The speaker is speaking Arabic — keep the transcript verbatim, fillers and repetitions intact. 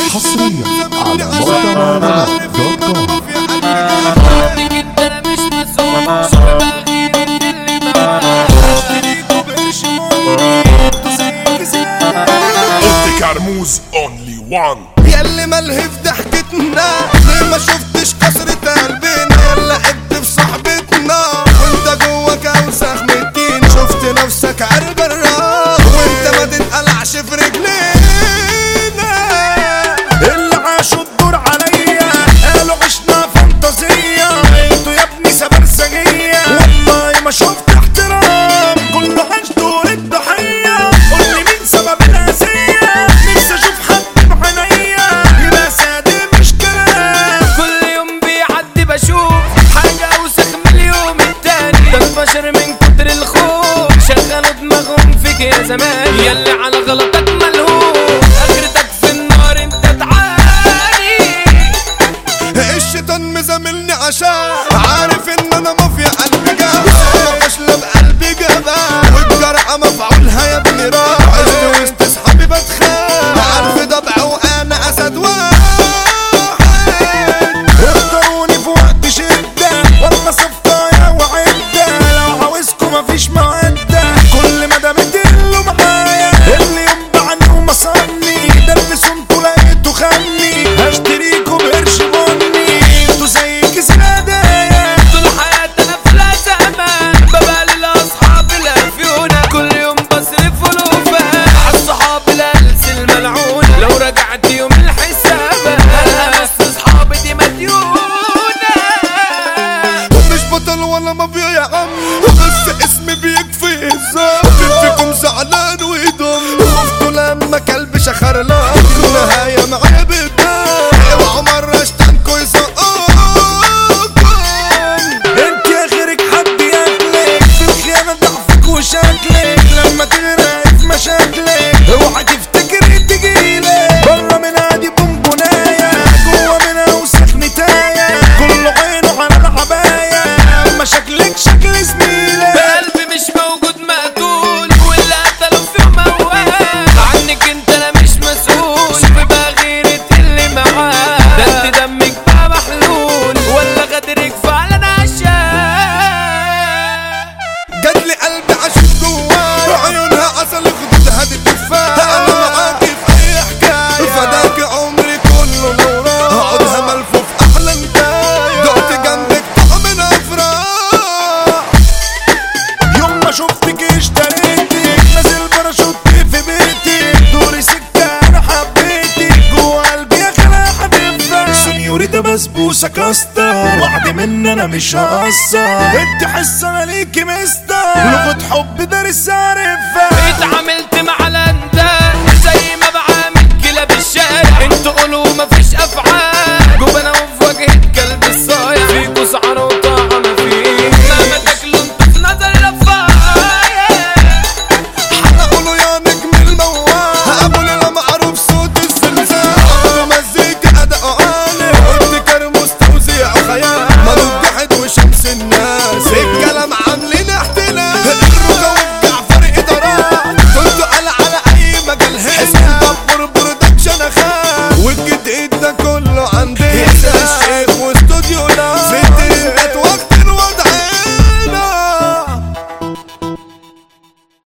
حصريا على موقع دوت كوم. كرموز اونلي وان ياللي ملهي في ضحكتنا، ليه ما شفتش كسرة قلبنا؟ يلا عد في صحبتنا وانت جواك اوسخ من الدين. شفت نفسك عرب الراس وانت ما تتقلعش في رجلينا. اللي عاشوا الدور عليا قالوا عشنا فانتازية، انتوا يا ابني سبرسجية والله ما شفت احترام. كله عاش دور الضحية، قولي مين سبب الأذية؟ نفسي اشوف حد بعينيا يبقى صادق مش كلام. كل يوم بيعدي بشوف حاجة اوسخ من اليوم التاني. ده البشر من كتر الخوف شغلوا دماغهم فيك يا زمان. ياللي على غلطك ملهوف اخرتك في النار انت تعاني. الشيطان مزاملني عشان عارف ان انا مافيا قلبي جاب. انا فاشلة بقلبي جبان والجرأة مفعولها يا ابني راح. عشت وسط اصحابي بتخاف عارف ضبع وانا اسد واحد. اختاروني في وقت شدة والله صفقايا وعدة، لو عاوزكم مفيش مودة كل ما دام تقلوا معايا. اللي يوم بعني ومصني دلبسوا انتوا لقيتوا خني، هشتريكوا بقرش بني انتوا زي كيس الهدايا. طول حياتي انا في الازمة ببقى للاصحاب الافيونة. كل يوم بصرف ولوفة عالصحاب الهلس الملعونة. لو رجعت يوم الحسابة انا نص اصحابي دي مديونة. مش بطل ولا مافيا يا عم، بس اسمي بيكفي الزام. فيكم زعلان ويضم خفتوا لما كلب شخر لا. النهاية معايا بالدم اوعوا مرة اشتنكوا يزقوكم. انت اخرك حد ياكلك في الخيانة ضعفك وشكلك. لما تغرق في مشاكلك اوعى تفتكري تجيلك. بره من هادي بونبوناية جوه من اوسخ نتاية. كله عينه على العباية اما شكلك شكل زميلك. بقلبي مش موجود مقتول واللي قتله في يوم موال. عنك انت انا مش مسؤول، شوفي بقى غيرة اللي معاه. ده انت دمك بقى محلول ولا غدرك فعلا عشان. جاتلي قلبي عشان جوايا عيونها عسل خدودها دي تفاح. انا معاكي في اي حكاية فداكي عمري كله لو راح. هقعدها ملفوف احلى نتاية دقت جنبك طعم الافراح. يوم ما شفتك اشتريتك نازل باراشوت في بيتك. دوري سكة انا حبيتك جوا قلبي يا خلا حبيبتك. سنيوريتا بسبوسة كاستر وعد مني انا مش هقصر. انت حاسة انا ليكي مستر لغة حب دارس عارفها. اتعاملت مع